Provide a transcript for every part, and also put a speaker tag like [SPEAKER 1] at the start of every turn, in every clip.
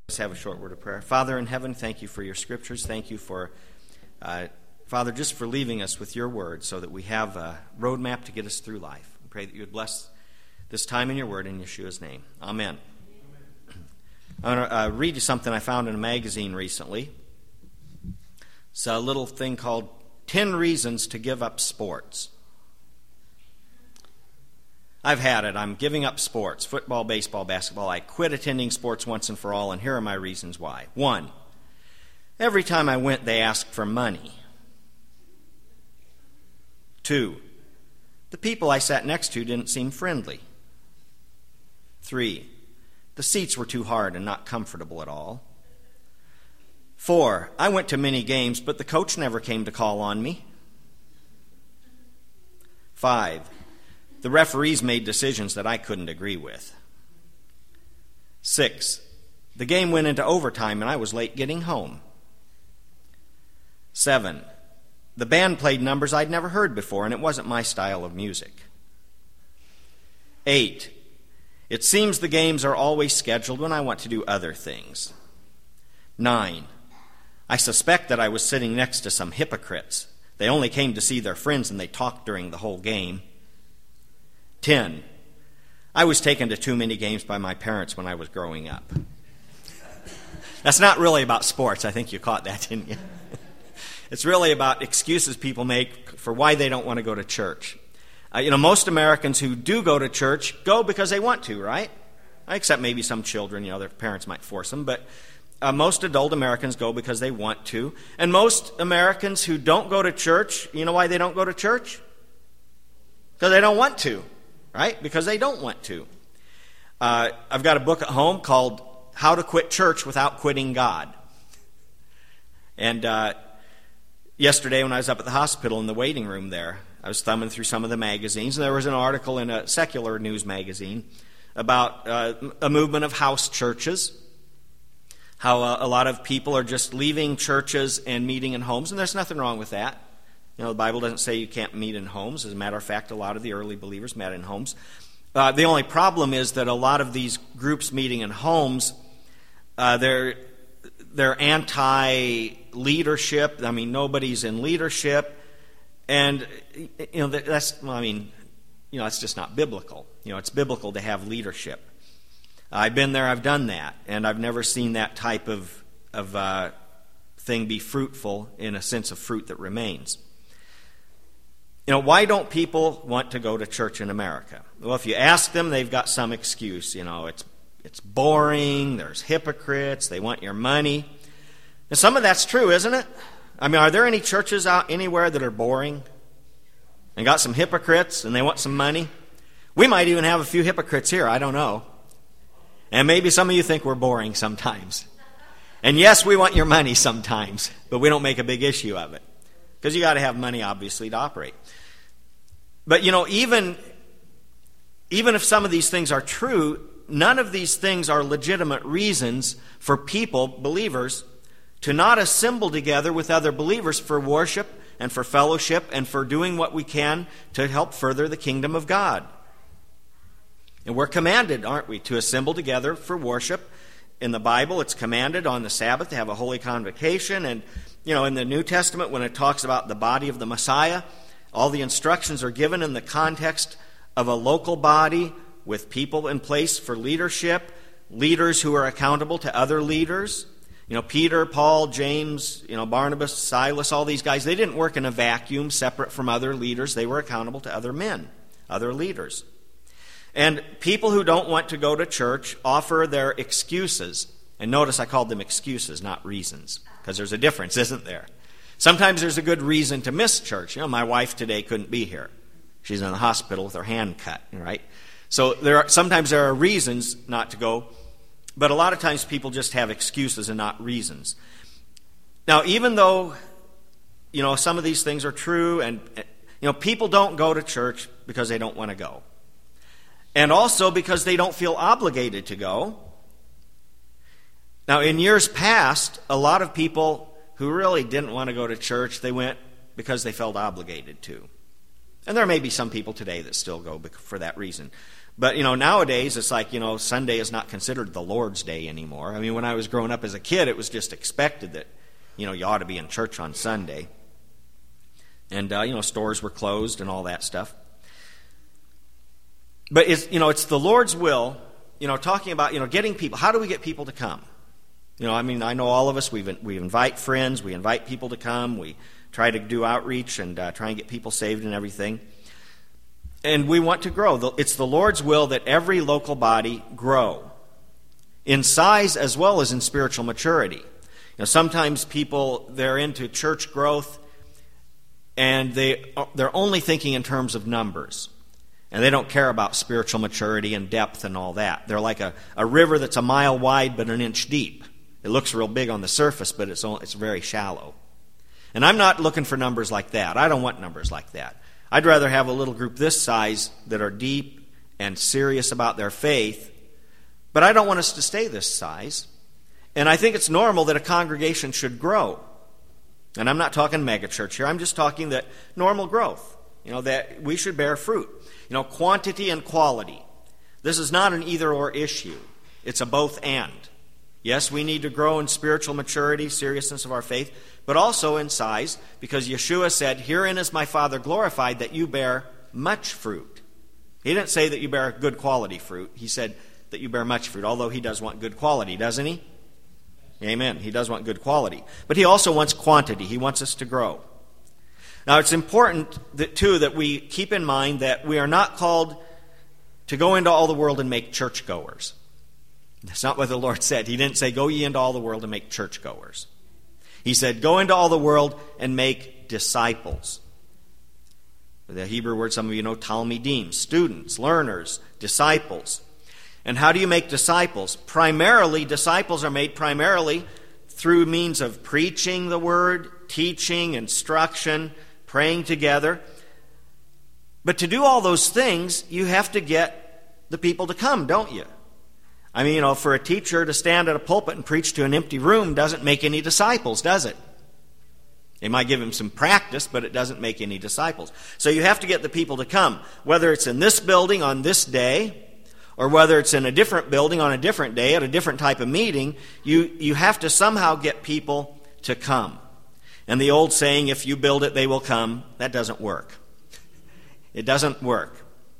[SPEAKER 1] Let's have a short word of prayer. Father in heaven, thank you for your scriptures. Thank you for, Father, just for leaving us with your word so that we have a roadmap to get us through life. I pray that you would bless this time in your word in Yeshua's name. Amen. I want to read you something I found in a magazine recently. It's a little thing called 10 Reasons to Give Up Sports. I've had it. I'm giving up sports, football, baseball, basketball. I quit attending sports once and for all, and here are my reasons why. 1, every time I went, they asked for money. 2, the people I sat next to didn't seem friendly. 3, the seats were too hard and not comfortable at all. 4, I went to many games, but the coach never came to call on me. 5, the referees made decisions that I couldn't agree with. 6, the game went into overtime and I was late getting home. 7, the band played numbers I'd never heard before and it wasn't my style of music. 8, it seems the games are always scheduled when I want to do other things. 9, I suspect that I was sitting next to some hypocrites. They only came to see their friends and they talked during the whole game. 10, I was taken to too many games by my parents when I was growing up. That's not really about sports. I think you caught that, didn't you? It's really about excuses people make for why they don't want to go to church. Most Americans who do go to church go because they want to, right? Except maybe some children, their parents might force them, but most adult Americans go because they want to. And most Americans who don't go to church, you know why they don't go to church? Because they don't want to. Right? Because they don't want to. I've got a book at home called How to Quit Church Without Quitting God. And yesterday when I was up at the hospital in the waiting room there, I was thumbing through some of the magazines, and there was an article in a secular news magazine about a movement of house churches, how a lot of people are just leaving churches and meeting in homes, and there's nothing wrong with that. The Bible doesn't say you can't meet in homes. As a matter of fact, a lot of the early believers met in homes. The only problem is that a lot of these groups meeting in homes, they're anti-leadership. I mean, nobody's in leadership, and that's just not biblical. It's biblical to have leadership. I've been there, I've done that, and I've never seen that type of thing be fruitful in a sense of fruit that remains. Why don't people want to go to church in America? Well, if you ask them, they've got some excuse. It's boring, there's hypocrites, they want your money. And some of that's true, isn't it? I mean, are there any churches out anywhere that are boring and got some hypocrites and they want some money? We might even have a few hypocrites here, I don't know. And maybe some of you think we're boring sometimes. And yes, we want your money sometimes, but we don't make a big issue of it. Because you got to have money, obviously, to operate. But, even if some of these things are true, none of these things are legitimate reasons for people, believers, to not assemble together with other believers for worship and for fellowship and for doing what we can to help further the kingdom of God. And we're commanded, aren't we, to assemble together for worship. In the Bible, it's commanded on the Sabbath to have a holy convocation. And, in the New Testament, when it talks about the body of the Messiah, all the instructions are given in the context of a local body with people in place for leadership, leaders who are accountable to other leaders. Peter, Paul, James, Barnabas, Silas, all these guys, they didn't work in a vacuum separate from other leaders. They were accountable to other men, other leaders. And people who don't want to go to church offer their excuses. And notice I called them excuses, not reasons, because there's a difference, isn't there? Sometimes there's a good reason to miss church. My wife today couldn't be here. She's in the hospital with her hand cut, right? So sometimes there are reasons not to go, but a lot of times people just have excuses and not reasons. Now, even though, some of these things are true, and, people don't go to church because they don't want to go. And also because they don't feel obligated to go. Now, in years past, a lot of people who really didn't want to go to church, they went because they felt obligated to. And there may be some people today that still go for that reason. But, nowadays it's like, Sunday is not considered the Lord's Day anymore. I mean, when I was growing up as a kid, it was just expected that, you ought to be in church on Sunday. And, stores were closed and all that stuff. But, it's the Lord's will, talking about, getting people. How do we get people to come? I know all of us, we invite friends, we invite people to come, we try to do outreach and try and get people saved and everything. And we want to grow. It's the Lord's will that every local body grow in size as well as in spiritual maturity. Sometimes people, they're into church growth and they're only thinking in terms of numbers. And they don't care about spiritual maturity and depth and all that. They're like a river that's a mile wide but an inch deep. It looks real big on the surface, but it's very shallow. And I'm not looking for numbers like that. I don't want numbers like that. I'd rather have a little group this size that are deep and serious about their faith, but I don't want us to stay this size. And I think it's normal that a congregation should grow. And I'm not talking megachurch here. I'm just talking that normal growth, that we should bear fruit. Quantity and quality. This is not an either-or issue. It's a both-and. Yes, we need to grow in spiritual maturity, seriousness of our faith, but also in size, because Yeshua said, "Herein is my Father glorified, that you bear much fruit." He didn't say that you bear good quality fruit. He said that you bear much fruit, although he does want good quality, doesn't he? Amen. He does want good quality. But he also wants quantity. He wants us to grow. Now, it's important that we keep in mind that we are not called to go into all the world and make churchgoers. That's not what the Lord said. He didn't say, "Go ye into all the world and make churchgoers." He said, "Go into all the world and make disciples." The Hebrew word, some of you know, talmidim, students, learners, disciples. And how do you make disciples? Disciples are made primarily through means of preaching the word, teaching, instruction, praying together. But to do all those things, you have to get the people to come, don't you? For a teacher to stand at a pulpit and preach to an empty room doesn't make any disciples, does it? It might give him some practice, but it doesn't make any disciples. So you have to get the people to come, whether it's in this building on this day, or whether it's in a different building on a different day at a different type of meeting. You have to somehow get people to come. And the old saying, "If you build it, they will come," that doesn't work. It doesn't work.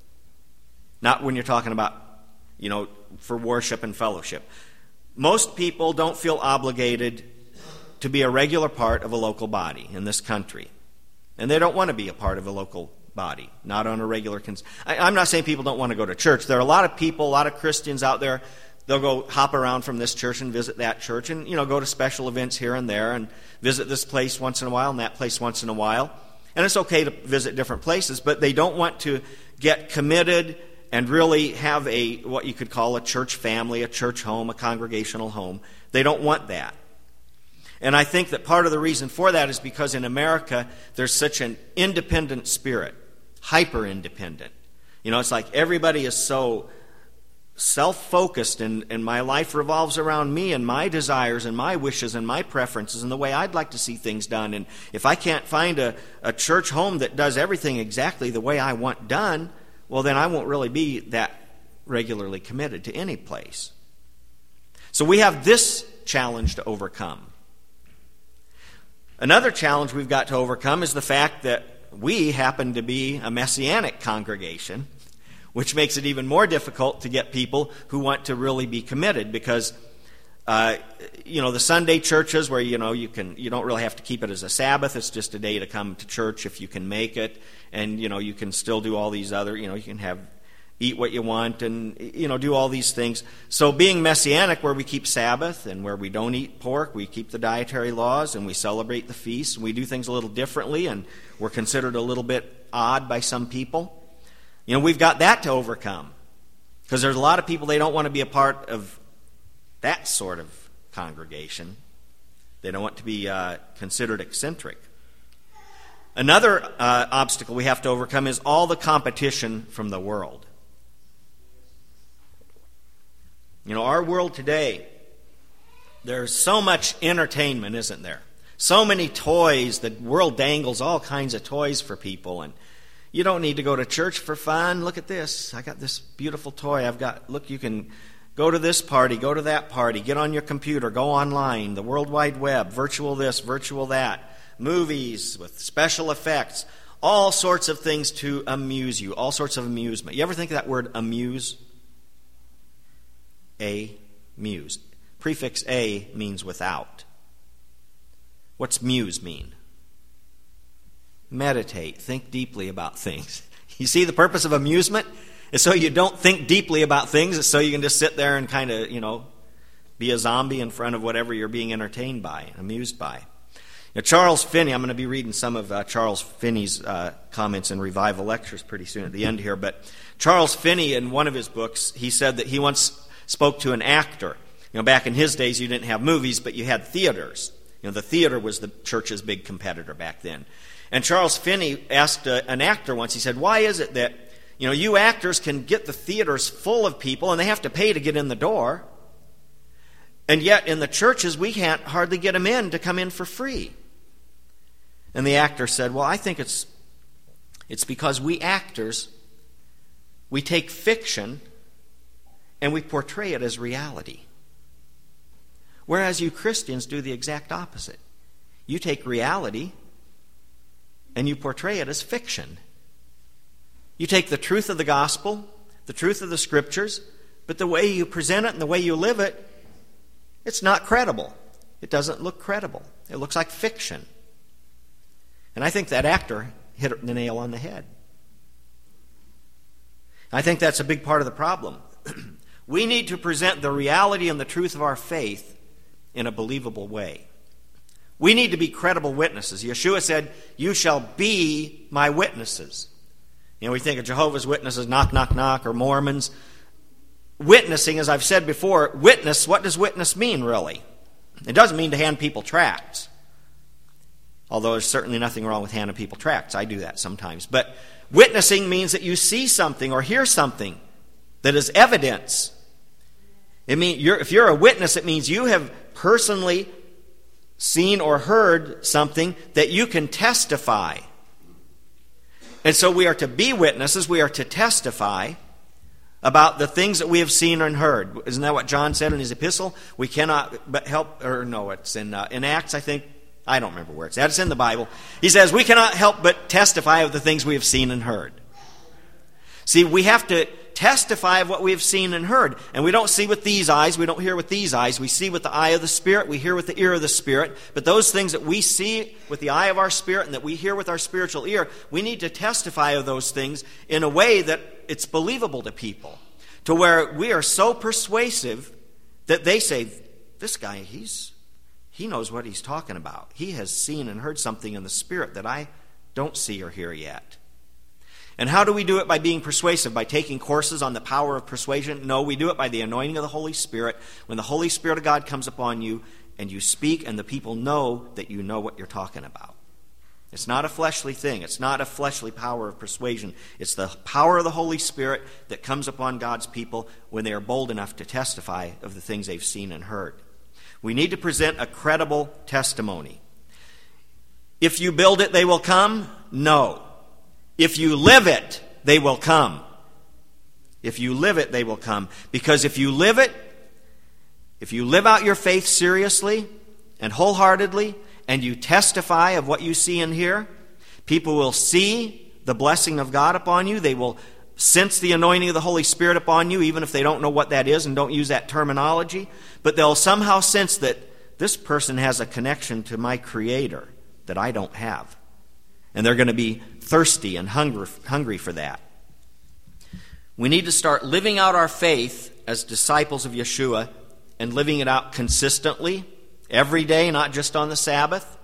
[SPEAKER 1] Not when you're talking about, for worship and fellowship. Most people don't feel obligated to be a regular part of a local body in this country. And they don't want to be a part of a local body, not on a regular... I'm not saying people don't want to go to church. There are a lot of people, a lot of Christians out there, they'll go hop around from this church and visit that church and, go to special events here and there and visit this place once in a while and that place once in a while. And it's okay to visit different places, but they don't want to get committed and really have what you could call a church family, a church home, a congregational home. They don't want that. And I think that part of the reason for that is because in America there's such an independent spirit, hyper-independent. It's like everybody is so self-focused and my life revolves around me and my desires and my wishes and my preferences and the way I'd like to see things done. And if I can't find a church home that does everything exactly the way I want done, well, then I won't really be that regularly committed to any place. So we have this challenge to overcome. Another challenge we've got to overcome is the fact that we happen to be a Messianic congregation, which makes it even more difficult to get people who want to really be committed because, the Sunday churches where, you don't really have to keep it as a Sabbath. It's just a day to come to church if you can make it. And, you can still do all these other, you can eat what you want and, do all these things. So being Messianic, where we keep Sabbath and where we don't eat pork, we keep the dietary laws and we celebrate the feasts and we do things a little differently and we're considered a little bit odd by some people. We've got that to overcome because there's a lot of people, they don't want to be a part of that sort of congregation. They don't want to be considered eccentric. Another obstacle we have to overcome is all the competition from the world. Our world today, there's so much entertainment, isn't there? So many toys. The world dangles all kinds of toys for people. And, You don't need to go to church for fun. Look at this. I got this beautiful toy. Look, you can go to this party, go to that party, get on your computer, go online, the World Wide Web, virtual this, virtual that, movies with special effects, all sorts of things to amuse you, all sorts of amusement. You ever think of that word amuse? Muse. Prefix a means without. What's muse mean? Meditate, think deeply about things. You see the purpose of amusement? It's so you don't think deeply about things. It's so you can just sit there and kind of, be a zombie in front of whatever you're being entertained by, amused by. Charles Finney, I'm going to be reading some of Charles Finney's comments in Revival Lectures pretty soon at the end here, but Charles Finney, in one of his books, he said that he once spoke to an actor. Back in his days, you didn't have movies, but you had theaters. The theater was the church's big competitor back then. And Charles Finney asked an actor once, he said, why is it that, you actors can get the theaters full of people and they have to pay to get in the door, and yet in the churches we can't hardly get them in to come in for free? And the actor said, well, I think it's because we actors, we take fiction and we portray it as reality. Whereas you Christians do the exact opposite. You take reality and you portray it as fiction. You take the truth of the gospel, the truth of the scriptures, but the way you present it and the way you live it, it's not credible. It doesn't look credible. It looks like fiction. And I think that actor hit the nail on the head. I think that's a big part of the problem. We need to present the reality and the truth of our faith in a believable way. We need to be credible witnesses. Yeshua said, you shall be my witnesses. We think of Jehovah's Witnesses, knock, knock, knock, or Mormons. Witnessing, as I've said before, what does witness mean, really? It doesn't mean to hand people tracts. Although there's certainly nothing wrong with handing people tracts. I do that sometimes. But witnessing means that you see something or hear something that is evidence. If you're a witness, it means you have personally seen or heard something that you can testify. And so we are to be witnesses. We are to testify about the things that we have seen and heard. Isn't that what John said in his epistle? We cannot but help, or no, it's in Acts, I think. I don't remember where it's at. It's in the Bible. He says, we cannot help but testify of the things we have seen and heard. See, we have to testify of what we have seen and heard. And we don't see with these eyes, we don't hear with these eyes. We see with the eye of the Spirit, we hear with the ear of the Spirit. But those things that we see with the eye of our spirit and that we hear with our spiritual ear, we need to testify of those things in a way that it's believable to people. To where we are so persuasive that they say, this guy, he knows what he's talking about. He has seen and heard something in the Spirit that I don't see or hear yet. And how do we do it? By being persuasive, by taking courses on the power of persuasion? No, we do it by the anointing of the Holy Spirit. When the Holy Spirit of God comes upon you and you speak and the people know that you know what you're talking about. It's not a fleshly thing. It's not a fleshly power of persuasion. It's the power of the Holy Spirit that comes upon God's people when they are bold enough to testify of the things they've seen and heard. We need to present a credible testimony. If you build it, they will come? No. If you live it, they will come. If you live it, they will come. Because if you live it, if you live out your faith seriously and wholeheartedly, and you testify of what you see and hear, people will see the blessing of God upon you. They will sense the anointing of the Holy Spirit upon you, even if they don't know what that is and don't use that terminology. But they'll somehow sense that this person has a connection to my Creator that I don't have. And they're going to be thirsty and hungry for that. We need to start living out our faith as disciples of Yeshua and living it out consistently, every day, not just on the Sabbath.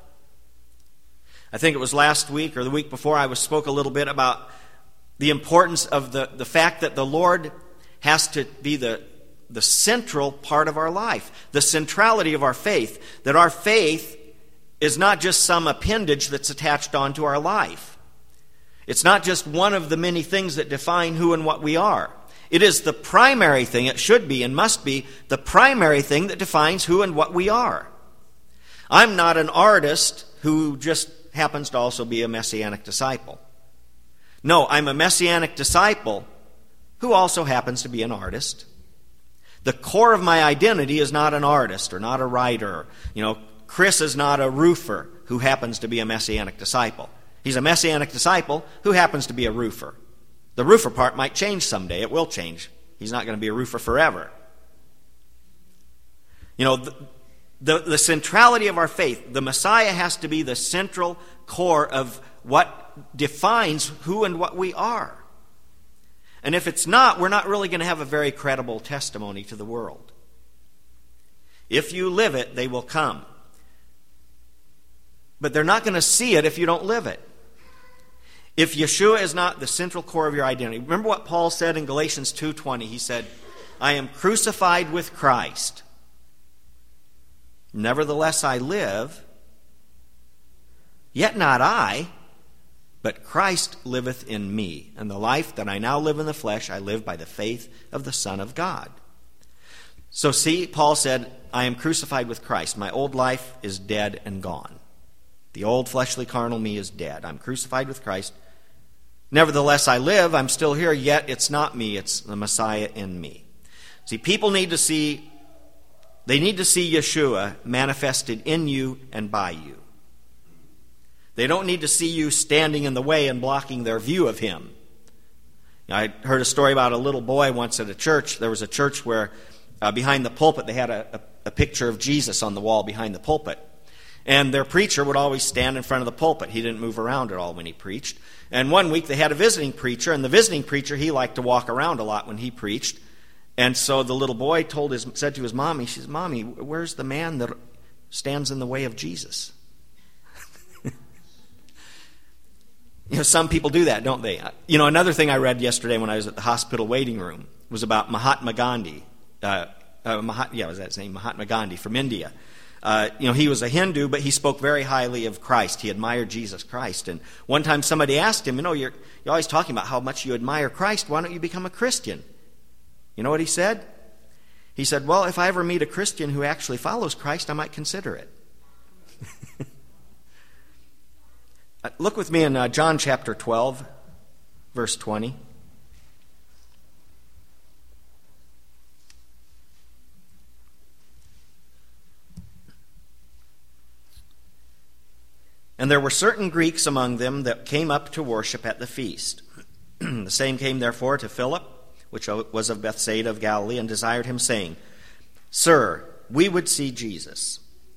[SPEAKER 1] I think it was last week or the week before I spoke a little bit about the importance of the fact that the Lord has to be the central part of our life, the centrality of our faith, that our faith is not just some appendage that's attached onto our life. It's not just one of the many things that define who and what we are. It is the primary thing, it should be and must be the primary thing that defines who and what we are. I'm not an artist who just happens to also be a Messianic disciple. No, I'm a Messianic disciple who also happens to be an artist. The core of my identity is not an artist or not a writer. Chris is not a roofer who happens to be a Messianic disciple. He's a Messianic disciple who happens to be a roofer. The roofer part might change someday. It will change. He's not going to be a roofer forever. The centrality of our faith, the Messiah has to be the central core of what defines who and what we are. And if it's not, we're not really going to have a very credible testimony to the world. If you live it, they will come. But they're not going to see it if you don't live it. If Yeshua is not the central core of your identity. Remember what Paul said in Galatians 2:20. He said, I am crucified with Christ. Nevertheless I live, yet not I, but Christ liveth in me. And the life that I now live in the flesh, I live by the faith of the Son of God. So see, Paul said, I am crucified with Christ. My old life is dead and gone. The old fleshly carnal me is dead. I'm crucified with Christ. Nevertheless I live, I'm still here, yet it's not me, it's the Messiah in me. See, people need to see Yeshua manifested in you and by you. They don't need to see you standing in the way and blocking their view of him. I heard a story about a little boy once at a church. There was a church where behind the pulpit they had a picture of Jesus on the wall behind the pulpit. And their preacher would always stand in front of the pulpit. He didn't move around at all when he preached. And one week they had a visiting preacher, and the visiting preacher, he liked to walk around a lot when he preached. And so the little boy said to his mommy, she says, Mommy, where's the man that stands in the way of Jesus? Some people do that, don't they? Another thing I read yesterday when I was at the hospital waiting room was about Mahatma Gandhi. Was that his name? Mahatma Gandhi from India. He was a Hindu, but he spoke very highly of Christ. He admired Jesus Christ. And one time somebody asked him, you're always talking about how much you admire Christ. Why don't you become a Christian? You know what he said? He said, well, if I ever meet a Christian who actually follows Christ, I might consider it. Look with me in John chapter 12, verse 20. And there were certain Greeks among them that came up to worship at the feast. The same came therefore to Philip, which was of Bethsaida of Galilee, and desired him, saying, Sir, we would see Jesus.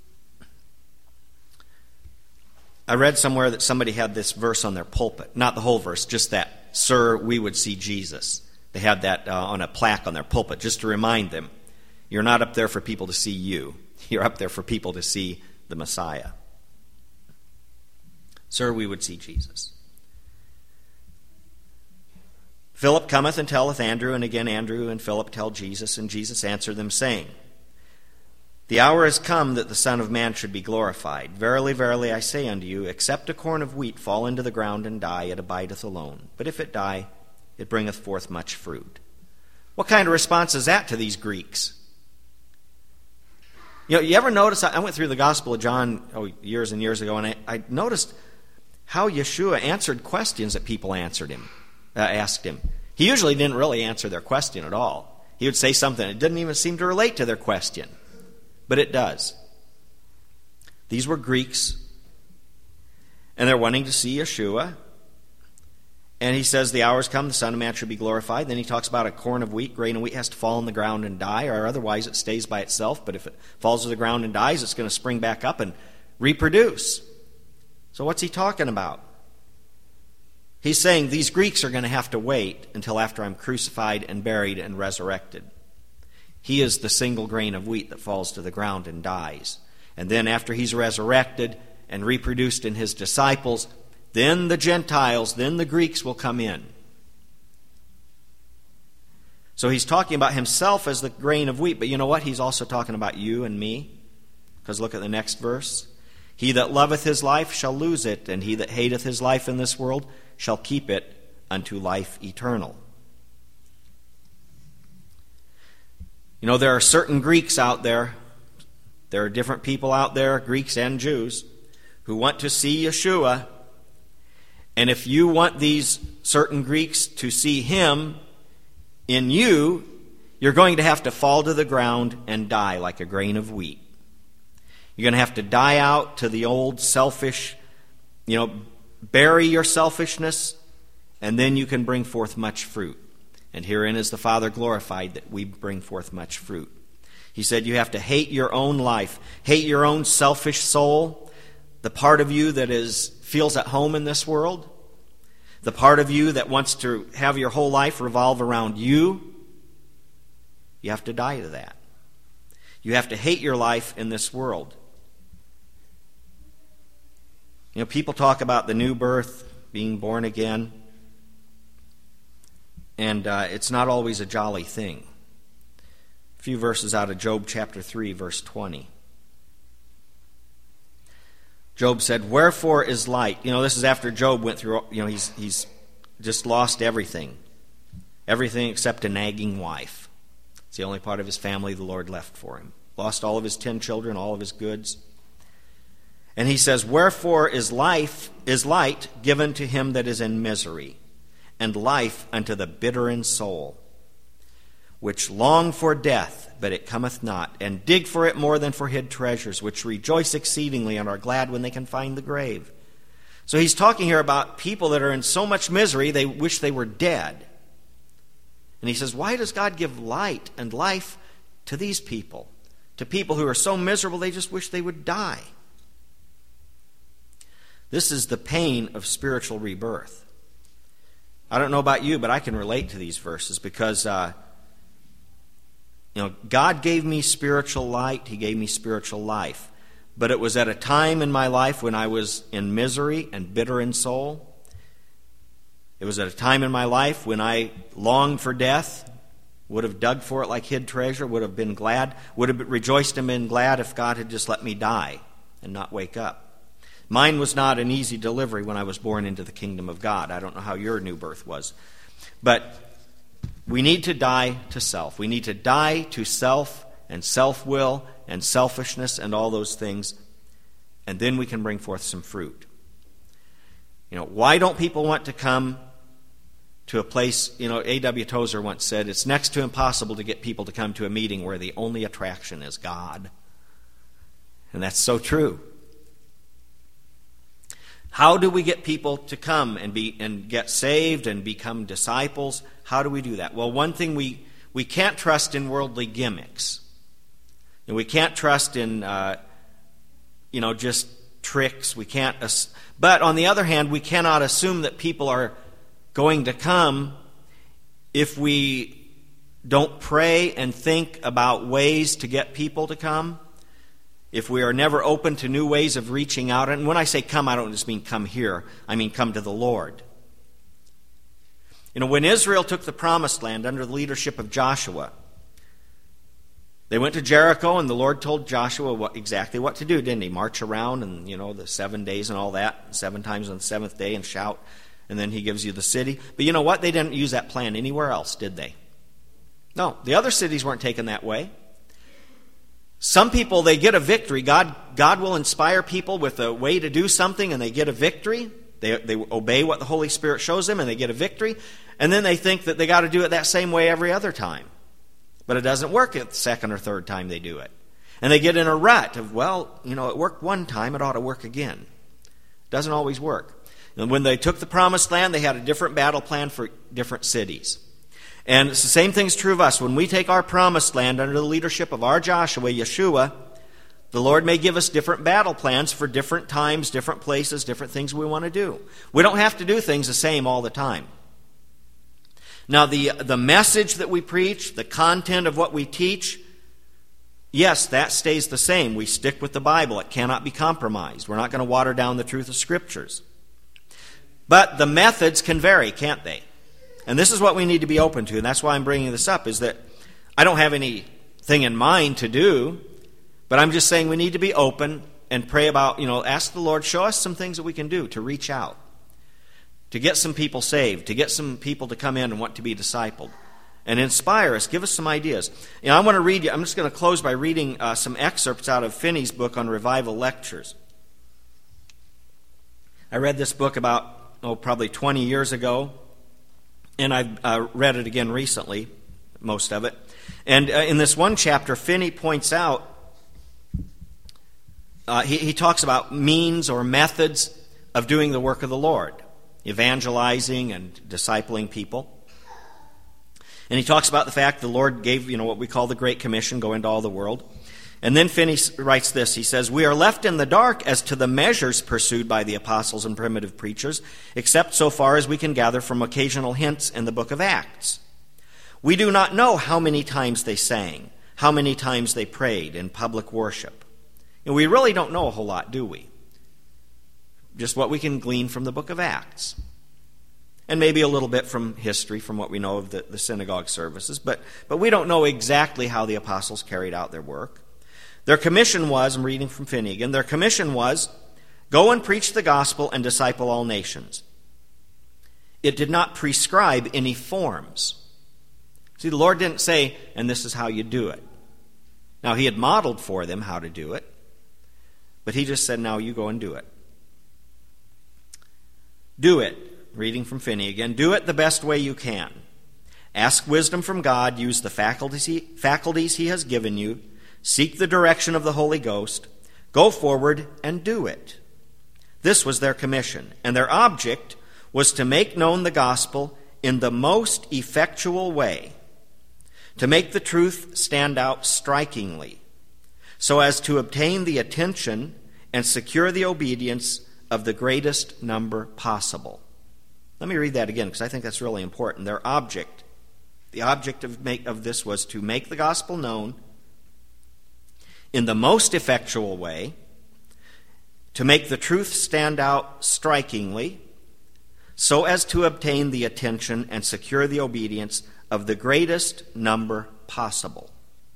[SPEAKER 1] I read somewhere that somebody had this verse on their pulpit. Not the whole verse, just that, Sir, we would see Jesus. They had that on a plaque on their pulpit, just to remind them, you're not up there for people to see you. You're up there for people to see the Messiah. Sir, we would see Jesus. Philip cometh and telleth Andrew, and again Andrew and Philip tell Jesus, and Jesus answered them, saying, The hour is come that the Son of Man should be glorified. Verily, verily, I say unto you, except a corn of wheat fall into the ground and die, it abideth alone. But if it die, it bringeth forth much fruit. What kind of response is that to these Greeks? You ever notice, I went through the Gospel of John years and years ago, and I noticed how Yeshua answered questions that people asked him. He usually didn't really answer their question at all. He would say something that didn't even seem to relate to their question. But it does. These were Greeks, and they're wanting to see Yeshua. And he says, the hour's come, the Son of Man should be glorified. Then he talks about a corn of wheat, grain of wheat has to fall on the ground and die, or otherwise it stays by itself. But if it falls to the ground and dies, it's going to spring back up and reproduce. So what's he talking about? He's saying these Greeks are going to have to wait until after I'm crucified and buried and resurrected. He is the single grain of wheat that falls to the ground and dies. And then after he's resurrected and reproduced in his disciples, then the Gentiles, then the Greeks will come in. So he's talking about himself as the grain of wheat, but you know what? He's also talking about you and me. Because look at the next verse. He that loveth his life shall lose it, and he that hateth his life in this world shall keep it unto life eternal. There are certain Greeks out there. There are different people out there, Greeks and Jews, who want to see Yeshua. And if you want these certain Greeks to see him in you, you're going to have to fall to the ground and die like a grain of wheat. You're going to have to die out to the old selfish, bury your selfishness, and then you can bring forth much fruit. And herein is the Father glorified, that we bring forth much fruit. He said you have to hate your own life, hate your own selfish soul, the part of you that feels at home in this world, the part of you that wants to have your whole life revolve around you. You have to die to that. You have to hate your life in this world. People talk about the new birth, being born again, and it's not always a jolly thing. A few verses out of Job chapter 3, verse 20. Job said, "Wherefore is light?" This is after Job went through, he's just lost everything. Everything except a nagging wife. It's the only part of his family the Lord left for him. Lost all of his 10 children, all of his goods. And he says, "Wherefore is light given to him that is in misery, and life unto the bitter in soul, which long for death, but it cometh not, and dig for it more than for hid treasures, which rejoice exceedingly and are glad when they can find the grave." So he's talking here about people that are in so much misery they wish they were dead. And he says, why does God give light and life to these people? To people who are so miserable they just wish they would die. This is the pain of spiritual rebirth. I don't know about you, but I can relate to these verses because God gave me spiritual light. He gave me spiritual life. But it was at a time in my life when I was in misery and bitter in soul. It was at a time in my life when I longed for death, would have dug for it like hid treasure, would have been glad, would have rejoiced and been glad if God had just let me die and not wake up. Mine was not an easy delivery when I was born into the kingdom of God. I don't know how your new birth was. But we need to die to self. We need to die to self and self-will and selfishness and all those things, and then we can bring forth some fruit. Why don't people want to come to a place, A.W. Tozer once said, it's next to impossible to get people to come to a meeting where the only attraction is God. And that's so true. How do we get people to come and get saved and become disciples? How do we do that? Well, one thing, we can't trust in worldly gimmicks. And we can't trust in just tricks. We can't. But on the other hand, we cannot assume that people are going to come if we don't pray and think about ways to get people to come. If we are never open to new ways of reaching out. And when I say come, I don't just mean come here. I mean come to the Lord. When Israel took the promised land under the leadership of Joshua, they went to Jericho, and the Lord told Joshua exactly what to do, didn't he? March around and, the 7 days and all that, 7 times on the 7th day and shout, and then he gives you the city. But you know what? They didn't use that plan anywhere else, did they? No, the other cities weren't taken that way. Some people, they get a victory. God will inspire people with a way to do something, and they get a victory. They obey what the Holy Spirit shows them, and they get a victory. And then they think that they got to do it that same way every other time. But it doesn't work the second or third time they do it. And they get in a rut of, it worked one time, it ought to work again. It doesn't always work. And when they took the promised land, they had a different battle plan for different cities. And it's the same thing's true of us. When we take our promised land under the leadership of our Joshua, Yeshua, the Lord may give us different battle plans for different times, different places, different things we want to do. We don't have to do things the same all the time. Now, the message that we preach, the content of what we teach, yes, that stays the same. We stick with the Bible. It cannot be compromised. We're not going to water down the truth of Scriptures. But the methods can vary, can't they? And this is what we need to be open to, and that's why I'm bringing this up, is that I don't have anything in mind to do, but I'm just saying we need to be open and pray about, ask the Lord, show us some things that we can do to reach out, to get some people saved, to get some people to come in and want to be discipled, and inspire us, give us some ideas. I want to read you, I'm just going to close by reading some excerpts out of Finney's book on revival lectures. I read this book about probably 20 years ago, and I've read it again recently, most of it. And in this one chapter, Finney points out, he talks about means or methods of doing the work of the Lord, evangelizing and discipling people. And he talks about the fact the Lord gave, what we call the Great Commission, go into all the world. And then Finney writes this. He says, "We are left in the dark as to the measures pursued by the apostles and primitive preachers, except so far as we can gather from occasional hints in the book of Acts. We do not know how many times they sang, how many times they prayed in public worship." And we really don't know a whole lot, do we? Just what we can glean from the book of Acts. And maybe a little bit from history, from what we know of the synagogue services. But we don't know exactly how the apostles carried out their work. Their commission was, I'm reading from Finney again, their commission was, go and preach the gospel and disciple all nations. It did not prescribe any forms. See, the Lord didn't say, and this is how you do it. Now, he had modeled for them how to do it, but he just said, now you go and do it. Do it. Reading from Finney again. Do it the best way you can. Ask wisdom from God. Use the faculties he has given you. Seek the direction of the Holy Ghost. Go forward and do it. This was their commission, and their object was to make known the gospel in the most effectual way, to make the truth stand out strikingly, so as to obtain the attention and secure the obedience of the greatest number possible. Let me read that again, because I think that's really important. The object of this was to make the gospel known in the most effectual way, to make the truth stand out strikingly, so as to obtain the attention and secure the obedience of the greatest number possible.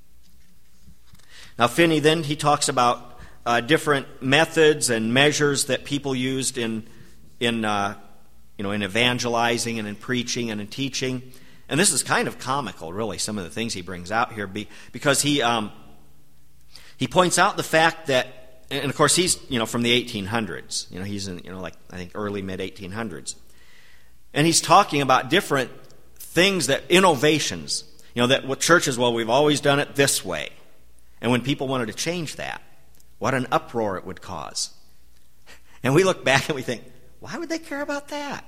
[SPEAKER 1] Now, Finney then, he talks about different methods and measures that people used in evangelizing and in preaching and in teaching. And this is kind of comical, really, some of the things he brings out here, because he points out the fact that, and of course he's, from the 1800s. He's in, I think early, mid-1800s. And he's talking about different things, that innovations, that what churches, we've always done it this way. And when people wanted to change that, what an uproar it would cause. And we look back and we think, why would they care about that?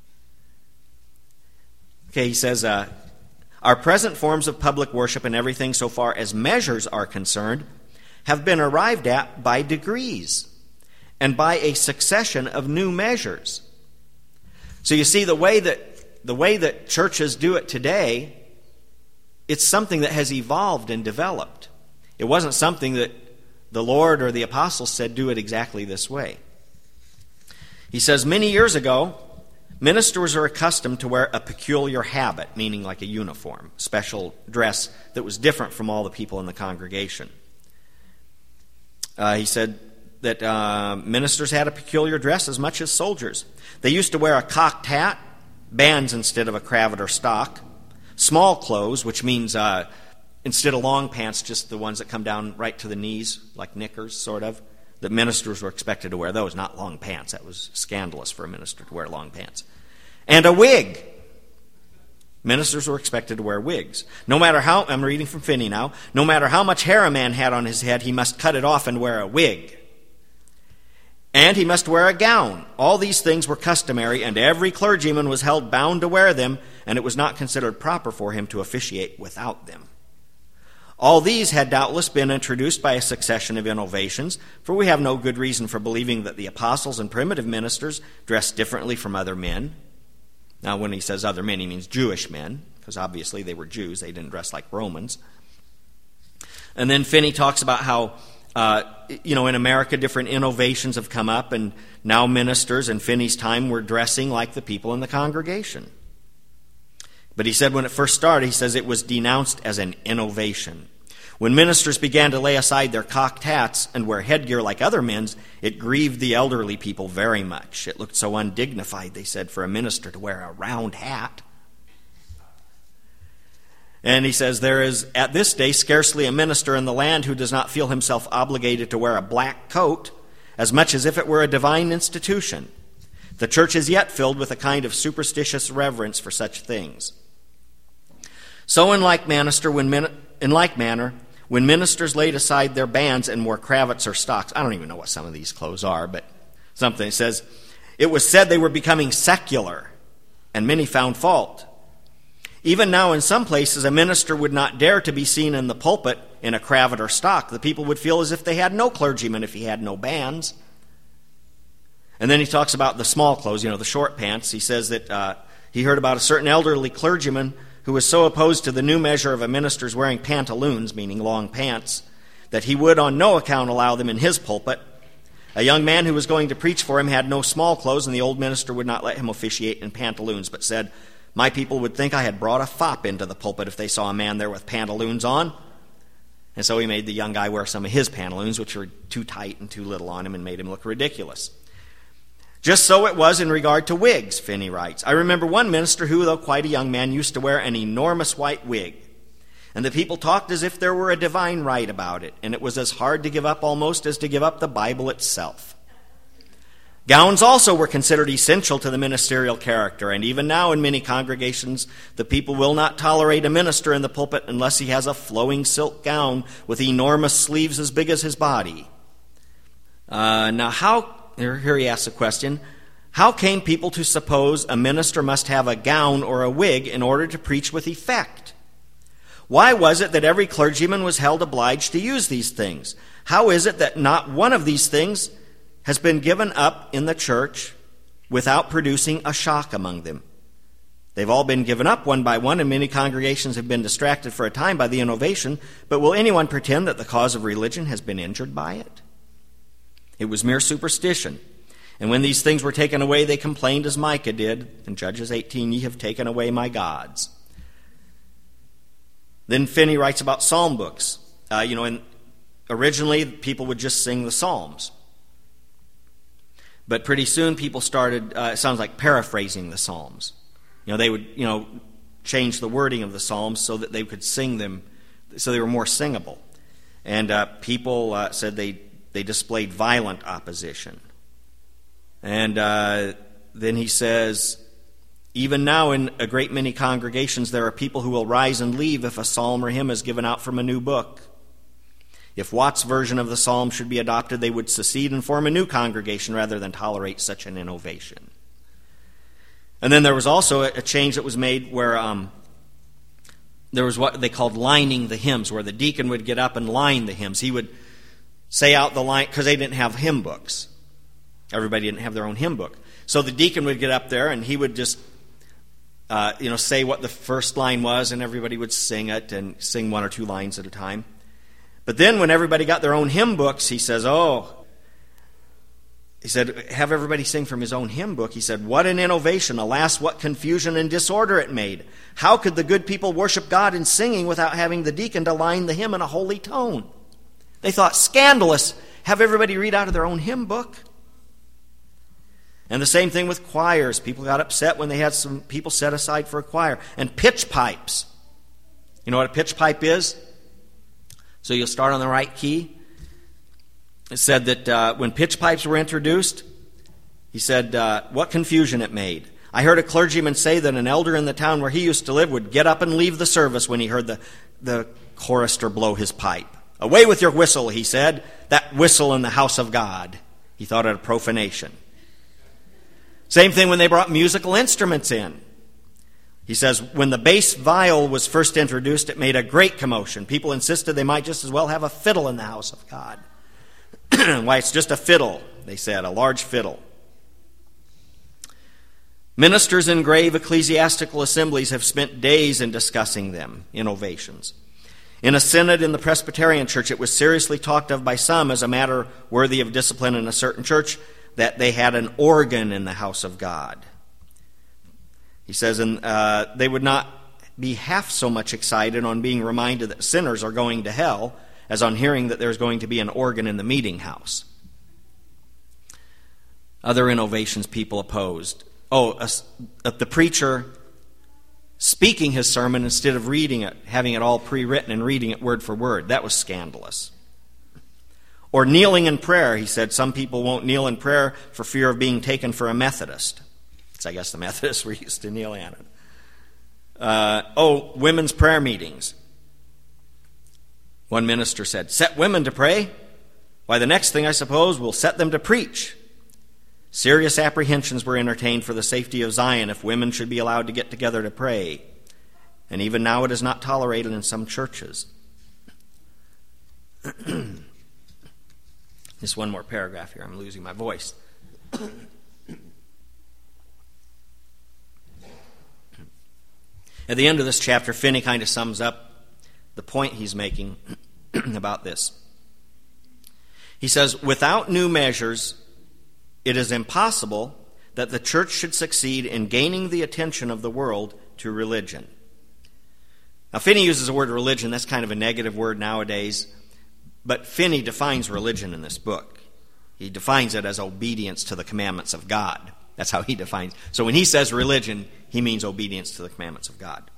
[SPEAKER 1] Okay, he says, our present forms of public worship and everything so far as measures are concerned have been arrived at by degrees and by a succession of new measures. So you see, the way that churches do it today, it's something that has evolved and developed. It wasn't something that the Lord or the apostles said, do it exactly this way. He says, many years ago, ministers are accustomed to wear a peculiar habit, meaning like a uniform, special dress that was different from all the people in the congregation. He said that ministers had a peculiar dress as much as soldiers. They used to wear a cocked hat, bands instead of a cravat or stock, small clothes, which means instead of long pants, just the ones that come down right to the knees, like knickers, sort of. The ministers were expected to wear those, not long pants. That was scandalous for a minister to wear long pants. And a wig. Ministers were expected to wear wigs. No matter how, I'm reading from Finney now, no matter how much hair a man had on his head, he must cut it off and wear a wig. And he must wear a gown. All these things were customary, and every clergyman was held bound to wear them, and it was not considered proper for him to officiate without them. All these had doubtless been introduced by a succession of innovations, for we have no good reason for believing that the apostles and primitive ministers dressed differently from other men. Now, when he says other men, he means Jewish men, because obviously they were Jews. They didn't dress like Romans. And then Finney talks about how, in America, different innovations have come up, and now ministers in Finney's time were dressing like the people in the congregation. But he said when it first started, he says it was denounced as an innovation. When ministers began to lay aside their cocked hats and wear headgear like other men's, it grieved the elderly people very much. It looked so undignified, they said, for a minister to wear a round hat. And he says, there is at this day scarcely a minister in the land who does not feel himself obligated to wear a black coat, as much as if it were a divine institution. The church is yet filled with a kind of superstitious reverence for such things. So in like manner, when ministers laid aside their bands and wore cravats or stocks — I don't even know what some of these clothes are, but something — it says, it was said they were becoming secular, and many found fault. Even now in some places, a minister would not dare to be seen in the pulpit in a cravat or stock. The people would feel as if they had no clergyman if he had no bands. And then he talks about the small clothes, the short pants. He says that he heard about a certain elderly clergyman who was so opposed to the new measure of a minister's wearing pantaloons, meaning long pants, that he would on no account allow them in his pulpit. A young man who was going to preach for him had no small clothes, and the old minister would not let him officiate in pantaloons, but said, "My people would think I had brought a fop into the pulpit if they saw a man there with pantaloons on." And so he made the young guy wear some of his pantaloons, which were too tight and too little on him, and made him look ridiculous. Just so it was in regard to wigs, Finney writes. I remember one minister who, though quite a young man, used to wear an enormous white wig. And the people talked as if there were a divine right about it, and it was as hard to give up almost as to give up the Bible itself. Gowns also were considered essential to the ministerial character, and even now in many congregations, the people will not tolerate a minister in the pulpit unless he has a flowing silk gown with enormous sleeves as big as his body. Here he asks a question. How came people to suppose a minister must have a gown or a wig in order to preach with effect? Why was it that every clergyman was held obliged to use these things? How is it that not one of these things has been given up in the church without producing a shock among them? They've all been given up one by one, and many congregations have been distracted for a time by the innovation, but will anyone pretend that the cause of religion has been injured by it? It was mere superstition. And when these things were taken away, they complained as Micah did in Judges 18, "Ye have taken away my gods." Then Finney writes about psalm books. Originally people would just sing the Psalms. But pretty soon people started, it sounds like, paraphrasing the Psalms. They would, change the wording of the Psalms so that they could sing them, so they were more singable. And people said they displayed violent opposition. And then he says, even now in a great many congregations there are people who will rise and leave if a psalm or hymn is given out from a new book. If Watt's version of the psalm should be adopted, they would secede and form a new congregation rather than tolerate such an innovation. And then there was also a change that was made where there was what they called lining the hymns, where the deacon would get up and line the hymns. He would say out the line, because they didn't have hymn books. Everybody didn't have their own hymn book. So the deacon would get up there and he would just, say what the first line was, and everybody would sing it and sing one or two lines at a time. But then when everybody got their own hymn books, he said, have everybody sing from his own hymn book. He said, what an innovation. Alas, what confusion and disorder it made. How could the good people worship God in singing without having the deacon to line the hymn in a holy tone? They thought, scandalous. Have everybody read out of their own hymn book. And the same thing with choirs. People got upset when they had some people set aside for a choir. And pitch pipes. You know what a pitch pipe is? So you'll start on the right key. It said that when pitch pipes were introduced, he said, what confusion it made. I heard a clergyman say that an elder in the town where he used to live would get up and leave the service when he heard the chorister blow his pipe. Away with your whistle, he said. That whistle in the house of God. He thought it a profanation. Same thing when they brought musical instruments in. He says, when the bass viol was first introduced, it made a great commotion. People insisted they might just as well have a fiddle in the house of God. Why, it's just a fiddle, they said, a large fiddle. Ministers in grave ecclesiastical assemblies have spent days in discussing them, innovations. In a synod in the Presbyterian Church, it was seriously talked of by some as a matter worthy of discipline in a certain church that they had an organ in the house of God. He says, they would not be half so much excited on being reminded that sinners are going to hell as on hearing that there's going to be an organ in the meeting house. Other innovations people opposed. The preacher speaking his sermon instead of reading it, having it all pre-written and reading it word for word. That was scandalous. Or kneeling in prayer. He said some people won't kneel in prayer for fear of being taken for a Methodist. It's, I guess, the Methodists were used to kneeling at it. Women's prayer meetings. One minister said, set women to pray? Why, the next thing, I suppose, we'll set them to preach. Serious apprehensions were entertained for the safety of Zion if women should be allowed to get together to pray. And even now it is not tolerated in some churches. Just one more paragraph here. I'm losing my voice. At the end of this chapter, Finney kind of sums up the point he's making about this. He says, without new measures, it is impossible that the church should succeed in gaining the attention of the world to religion. Now, Finney uses the word religion. That's kind of a negative word nowadays. But Finney defines religion in this book. He defines it as obedience to the commandments of God. That's how he defines it. So when he says religion, he means obedience to the commandments of God.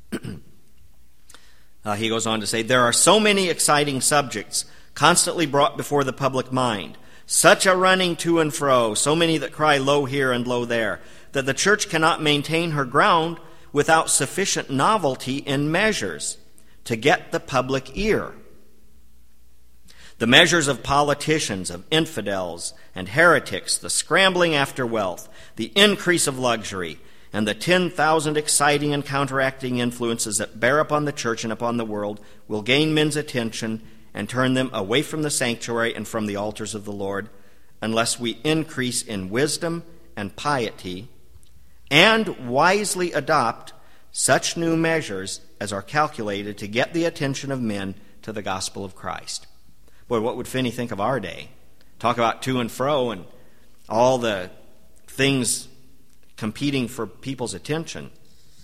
[SPEAKER 1] He goes on to say, there are so many exciting subjects constantly brought before the public mind, such a running to and fro, so many that cry lo here and lo there, that the church cannot maintain her ground without sufficient novelty in measures to get the public ear. The measures of politicians, of infidels and heretics, the scrambling after wealth, the increase of luxury, and the 10,000 exciting and counteracting influences that bear upon the church and upon the world will gain men's attention and turn them away from the sanctuary and from the altars of the Lord, unless we increase in wisdom and piety and wisely adopt such new measures as are calculated to get the attention of men to the gospel of Christ. Boy, what would Finney think of our day? Talk about to and fro and all the things competing for people's attention.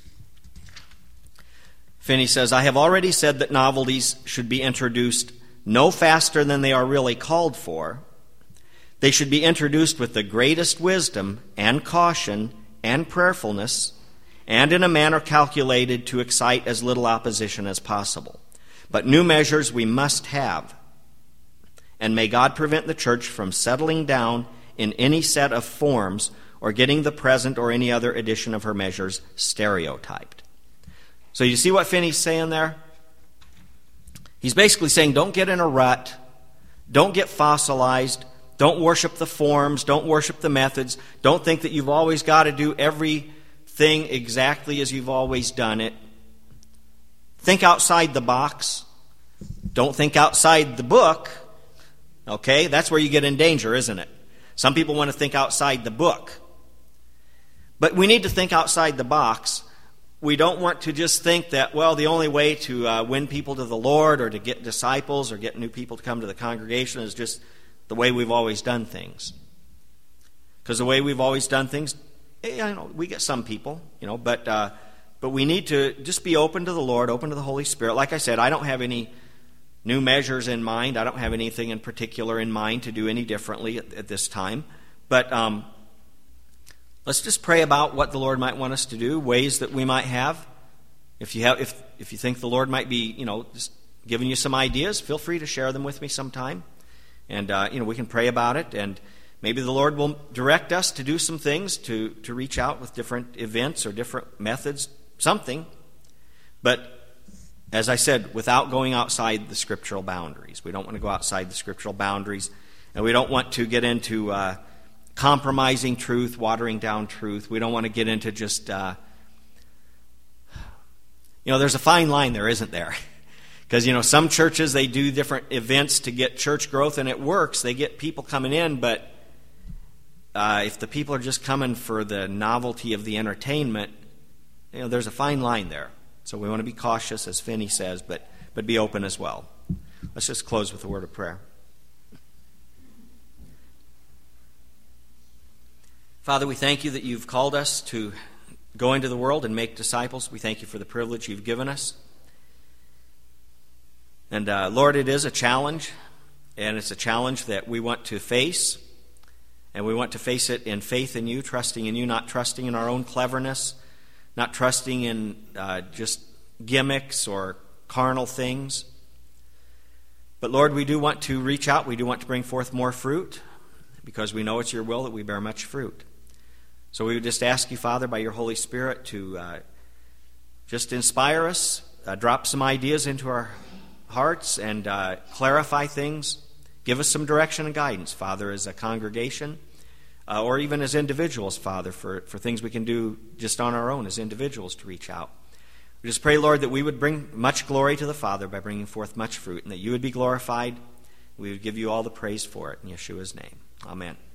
[SPEAKER 1] Finney says, I have already said that novelties should be introduced no faster than they are really called for. They should be introduced with the greatest wisdom and caution and prayerfulness, and in a manner calculated to excite as little opposition as possible. But new measures we must have. And may God prevent the church from settling down in any set of forms or getting the present or any other edition of her measures stereotyped. So you see what Finney's saying there? He's basically saying don't get in a rut, don't get fossilized, don't worship the forms, don't worship the methods, don't think that you've always got to do everything exactly as you've always done it. Think outside the box. Don't think outside the book. Okay, that's where you get in danger, isn't it? Some people want to think outside the book. But we need to think outside the box. We don't want to just think that, well, the only way to win people to the Lord or to get disciples or get new people to come to the congregation is just the way we've always done things. Because the way we've always done things, we get some people, but we need to just be open to the Lord, open to the Holy Spirit. Like I said, I don't have any new measures in mind. I don't have anything in particular in mind to do any differently at this time. But let's just pray about what the Lord might want us to do, ways that we might have. If you think the Lord might be, just giving you some ideas, feel free to share them with me sometime. And, we can pray about it. And maybe the Lord will direct us to do some things, to reach out with different events or different methods, something. But as I said, without going outside the scriptural boundaries. We don't want to go outside the scriptural boundaries, and we don't want to get into compromising truth, watering down truth. We don't want to get into just, there's a fine line there, isn't there? Because, some churches, they do different events to get church growth, and it works. They get people coming in, but if the people are just coming for the novelty of the entertainment, there's a fine line there. So we want to be cautious, as Finney says, but be open as well. Let's just close with a word of prayer. Father, we thank you that you've called us to go into the world and make disciples. We thank you for the privilege you've given us. And Lord, it is a challenge, and it's a challenge that we want to face. And we want to face it in faith in you, trusting in you, not trusting in our own cleverness, not trusting in just gimmicks or carnal things. But Lord, we do want to reach out. We do want to bring forth more fruit because we know it's your will that we bear much fruit. So we would just ask you, Father, by your Holy Spirit to just inspire us, drop some ideas into our hearts and clarify things. Give us some direction and guidance, Father, as a congregation or even as individuals, Father, for things we can do just on our own as individuals to reach out. We just pray, Lord, that we would bring much glory to the Father by bringing forth much fruit, and that you would be glorified. We would give you all the praise for it in Yeshua's name. Amen.